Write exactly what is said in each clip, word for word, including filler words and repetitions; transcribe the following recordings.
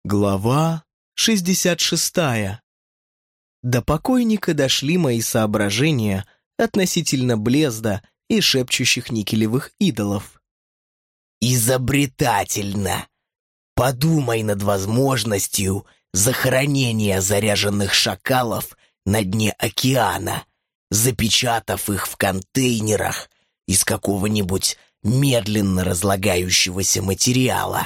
Глава шестьдесят шестая. До покойника дошли мои соображения относительно Блезда и шепчущих никелевых идолов. Изобретательно! Подумай над возможностью захоронения заряженных шакалов на дне океана, запечатав их в контейнерах из какого-нибудь медленно разлагающегося материала.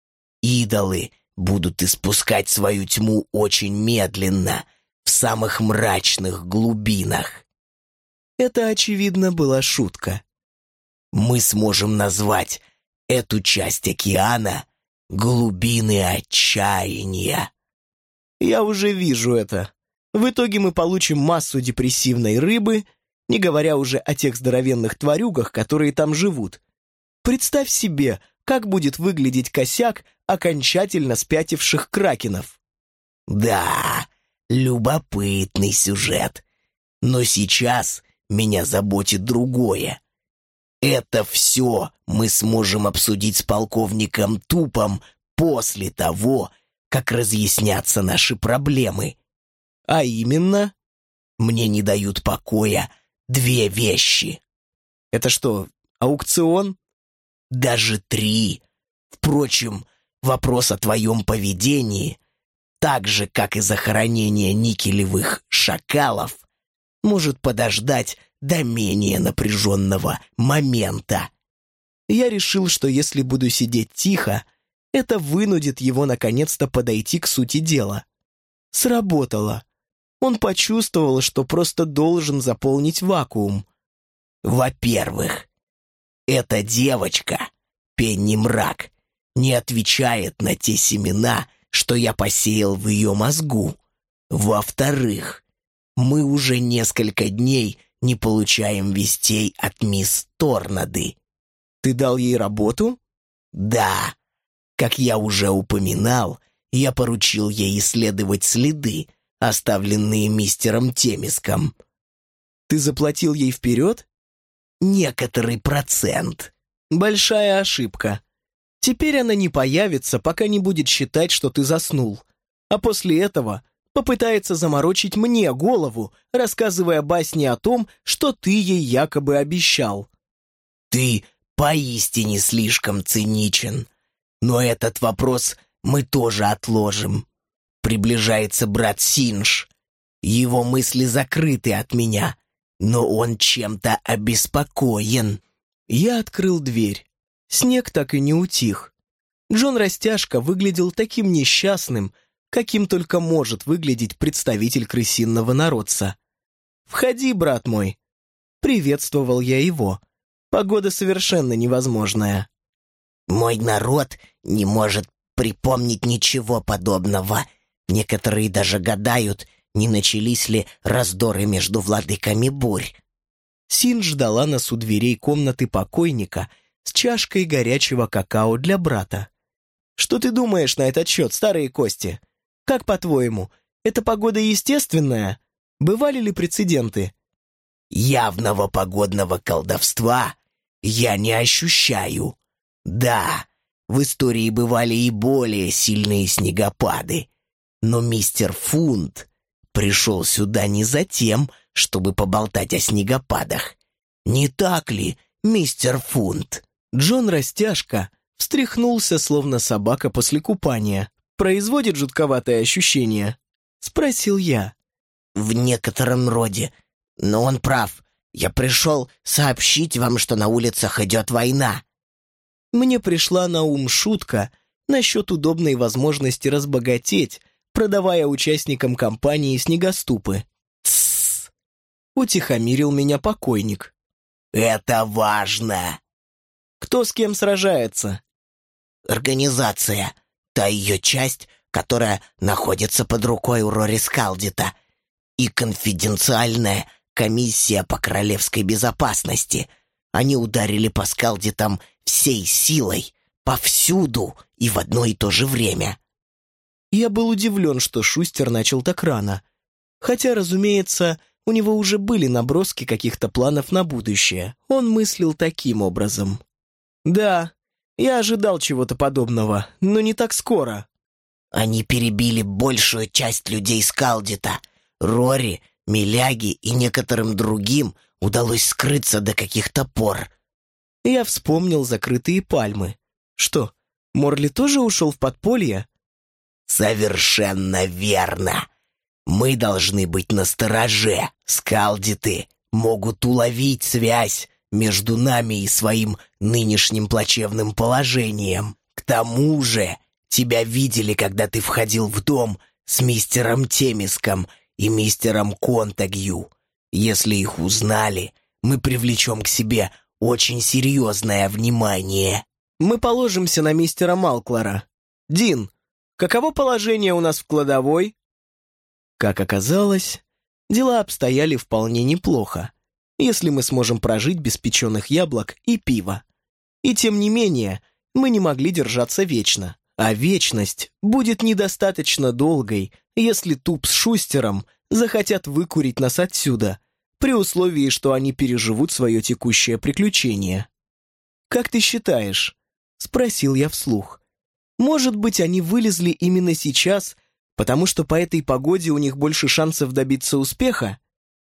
Идолы будут испускать свою тьму очень медленно, в самых мрачных глубинах. Это, очевидно, была шутка. Мы сможем назвать эту часть океана глубины отчаяния. Я уже вижу это. В итоге мы получим массу депрессивной рыбы, не говоря уже о тех здоровенных тварюгах, которые там живут. Представь себе, как будет выглядеть косяк окончательно спятивших кракенов. Да, любопытный сюжет. Но сейчас меня заботит другое. Это все мы сможем обсудить с полковником Тупом после того, как разъяснятся наши проблемы. А именно, мне не дают покоя две вещи. Это что, аукцион? Даже три. Впрочем, вопрос о твоем поведении, так же, как и захоронение никелевых шакалов, может подождать до менее напряженного момента. Я решил, что если буду сидеть тихо, это вынудит его наконец-то подойти к сути дела. Сработало. Он почувствовал, что просто должен заполнить вакуум. Во-первых, эта девочка, Пенни Мрак, не отвечает на те семена, что я посеял в ее мозгу. Во-вторых, мы уже несколько дней не получаем вестей от мисс Торнады. Ты дал ей работу? Да. Как я уже упоминал, я поручил ей исследовать следы, оставленные мистером Темиском. Ты заплатил ей вперед? Некоторый процент. Большая ошибка. Теперь она не появится, пока не будет считать, что ты заснул. А после этого попытается заморочить мне голову, рассказывая басни о том, что ты ей якобы обещал. Ты поистине слишком циничен. Но этот вопрос мы тоже отложим. Приближается брат Синдж. Его мысли закрыты от меня, но он чем-то обеспокоен. Я открыл дверь. Снег так и не утих. Джон Растяжка выглядел таким несчастным, каким только может выглядеть представитель крысиного народца. «Входи, брат мой!» Приветствовал я его. Погода совершенно невозможная. Мой народ не может припомнить ничего подобного. Некоторые даже гадают, не начались ли раздоры между владыками бурь. Синдж ждала нас у дверей комнаты покойника с чашкой горячего какао для брата. «Что ты думаешь на этот счет, старые кости? Как по-твоему, эта погода естественная? Бывали ли прецеденты?» Явного погодного колдовства я не ощущаю. Да, в истории бывали и более сильные снегопады, но мистер Фунт пришел сюда не за тем, чтобы поболтать о снегопадах. Не так ли, мистер Фунт? Джон Растяжка встряхнулся, словно собака после купания. «Производит жутковатое ощущение?» — спросил я. В некотором роде, но он прав. Я пришел сообщить вам, что на улицах идет война. Мне пришла на ум шутка насчет удобной возможности разбогатеть, продавая участникам компании снегоступы. Тссс! Утихомирил меня покойник. Это важно. Кто с кем сражается? Организация, та ее часть, которая находится под рукой у Рори Скалдита, и конфиденциальная комиссия по королевской безопасности. Они ударили по Скалдитам всей силой, повсюду и в одно и то же время. Я был удивлен, что Шустер начал так рано. Хотя, разумеется, у него уже были наброски каких-то планов на будущее. Он мыслил таким образом. «Да, я ожидал чего-то подобного, но не так скоро». Они перебили большую часть людей Скалдита. Рори, Миляги и некоторым другим удалось скрыться до каких-то пор. Я вспомнил закрытые пальмы. Что, Морли тоже ушел в подполье? Совершенно верно. Мы должны быть настороже. Скалдиты могут уловить связь между нами и своим нынешним плачевным положением. К тому же, тебя видели, когда ты входил в дом с мистером Темиском и мистером Контагью. Если их узнали, мы привлечем к себе очень серьезное внимание. Мы положимся на мистера Малклара. Дин, каково положение у нас в кладовой? Как оказалось, дела обстояли вполне неплохо, если мы сможем прожить без печеных яблок и пива. И тем не менее, мы не могли держаться вечно. А вечность будет недостаточно долгой, если Туп с Шустером захотят выкурить нас отсюда, при условии, что они переживут свое текущее приключение. «Как ты считаешь?» — спросил я вслух. «Может быть, они вылезли именно сейчас, потому что по этой погоде у них больше шансов добиться успеха?»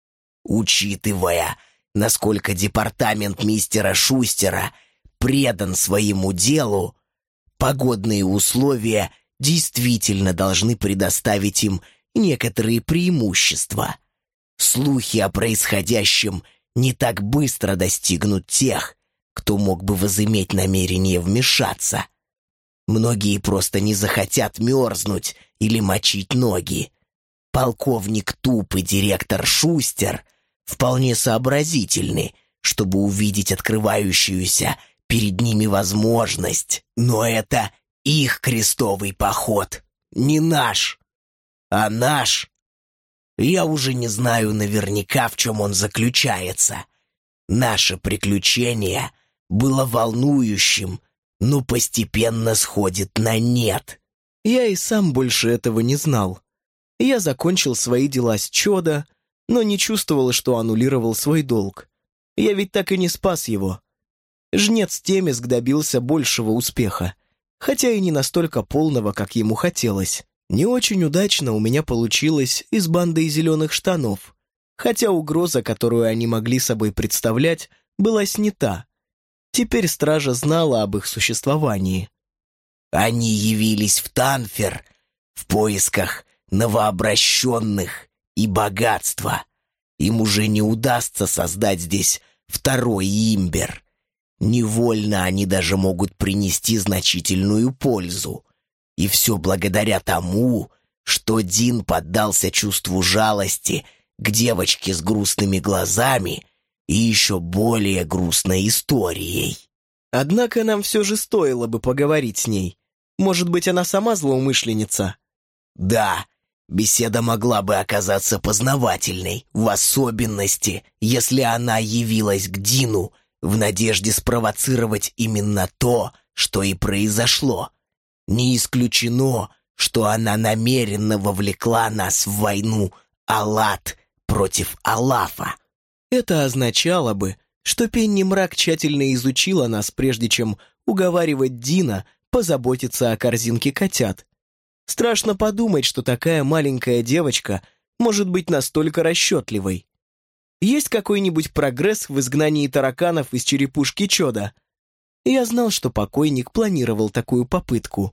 Учитывая, насколько департамент мистера Шустера предан своему делу, погодные условия действительно должны предоставить им некоторые преимущества. Слухи о происходящем не так быстро достигнут тех, кто мог бы возыметь намерение вмешаться. Многие просто не захотят мерзнуть или мочить ноги. Полковник Туп и директор Шустер вполне сообразительны, чтобы увидеть открывающуюся перед ними возможность. Но это их крестовый поход, не наш. А наш... Я уже не знаю наверняка, в чем он заключается. Наше приключение было волнующим, но постепенно сходит на нет. Я и сам больше этого не знал. Я закончил свои дела с Чода, но не чувствовал, что аннулировал свой долг. Я ведь так и не спас его. Жнец Темиск добился большего успеха, хотя и не настолько полного, как ему хотелось. Не очень удачно у меня получилось и с бандой зеленых штанов, хотя угроза, которую они могли собой представлять, была снята. Теперь стража знала об их существовании. Они явились в Танфер в поисках новообращенных и богатства. Им уже не удастся создать здесь второй Имбер. Невольно они даже могут принести значительную пользу. И все благодаря тому, что Дин поддался чувству жалости к девочке с грустными глазами и еще более грустной историей. Однако нам все же стоило бы поговорить с ней. Может быть, она сама злоумышленница? Да, беседа могла бы оказаться познавательной, в особенности, если она явилась к Дину в надежде спровоцировать именно то, что и произошло. Не исключено, что она намеренно вовлекла нас в войну Алат против Алафа. Это означало бы, что Пенни Мрак тщательно изучила нас, прежде чем уговаривать Дина позаботиться о корзинке котят. Страшно подумать, что такая маленькая девочка может быть настолько расчетливой. Есть какой-нибудь прогресс в изгнании тараканов из черепушки Чода? Я знал, что покойник планировал такую попытку.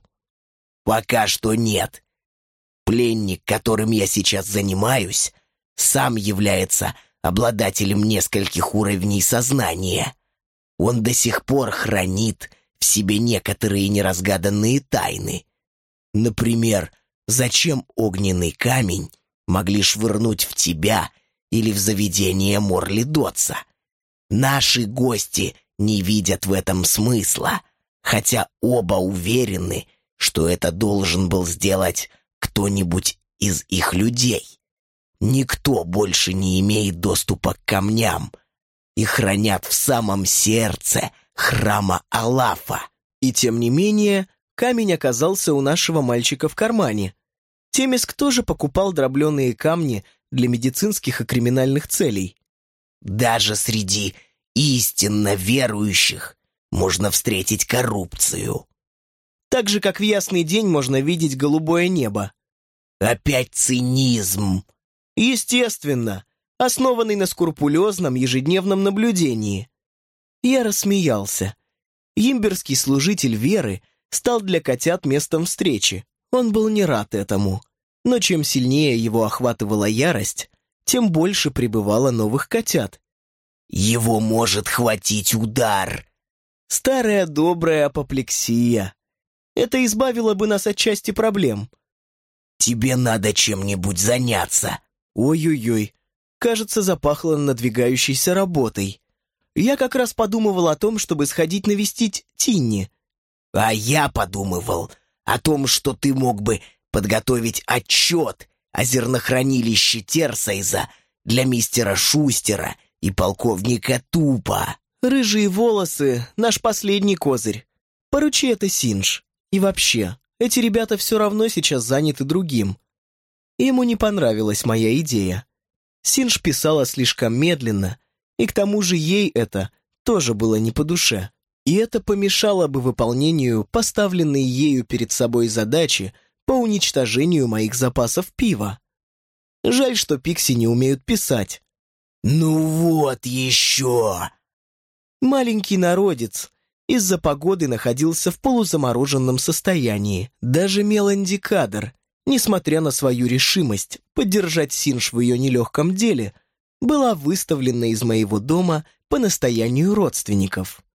Пока что нет. Пленник, которым я сейчас занимаюсь, сам является обладателем нескольких уровней сознания. Он до сих пор хранит в себе некоторые неразгаданные тайны. Например, зачем огненный камень могли швырнуть в тебя или в заведение Морли Дотса? Наши гости не видят в этом смысла, хотя оба уверены, что это должен был сделать кто-нибудь из их людей. Никто больше не имеет доступа к камням. И хранят в самом сердце храма Алафа. И тем не менее, камень оказался у нашего мальчика в кармане. Темиск тоже покупал дробленые камни для медицинских и криминальных целей. Даже среди истинно верующих можно встретить коррупцию. Так же, как в ясный день можно видеть голубое небо. Опять цинизм. Естественно, основанный на скрупулезном ежедневном наблюдении. Я рассмеялся. Имберский служитель веры стал для котят местом встречи. Он был не рад этому. Но чем сильнее его охватывала ярость, тем больше прибывало новых котят. Его может хватить удар. Старая добрая апоплексия. Это избавило бы нас от части проблем. Тебе надо чем-нибудь заняться. Ой-ой-ой, кажется, запахло надвигающейся работой. Я как раз подумывал о том, чтобы сходить навестить Тинни. А я подумывал о том, что ты мог бы подготовить отчет о зернохранилище Терсайза для мистера Шустера и полковника Тупа. Рыжие волосы — наш последний козырь. Поручи это Синж. И вообще, эти ребята все равно сейчас заняты другим. Ему не понравилась моя идея. Синж писала слишком медленно, и к тому же ей это тоже было не по душе. И это помешало бы выполнению поставленной ею перед собой задачи по уничтожению моих запасов пива. Жаль, что Пикси не умеют писать. Ну вот еще! Маленький народец из-за погоды находился в полузамороженном состоянии. Даже Меланди Кадр, несмотря на свою решимость поддержать Синж в ее нелегком деле, была выставлена из моего дома по настоянию родственников.